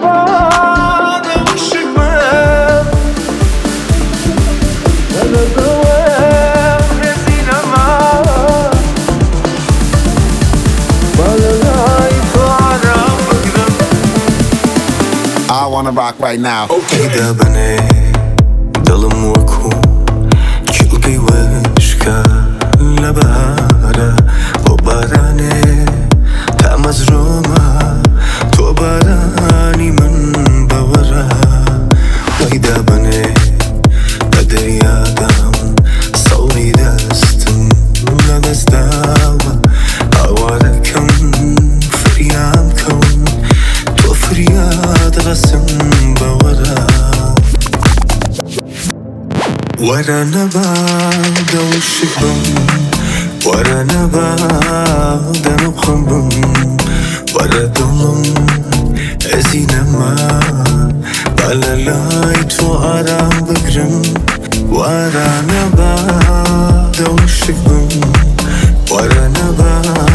بعد وشك ما ولا دوام رزينا معاه ولا لايف على مقدم. I wanna rock right now. إذا بني ضلم وكون قلبي وشكا لبهارة وباراني تمزروما تو باراني من بورا. وإذا بني بدري آدم صوري دستم لدستاوة أواركم فريام كون تو فرياد غسم بورا. ورا نبعد وشك بم ورا نبعد نبخم ورا دلم أزينا ما بلا لايت وأرام بقرم. ورا نبعد وشك بم ورا نبعد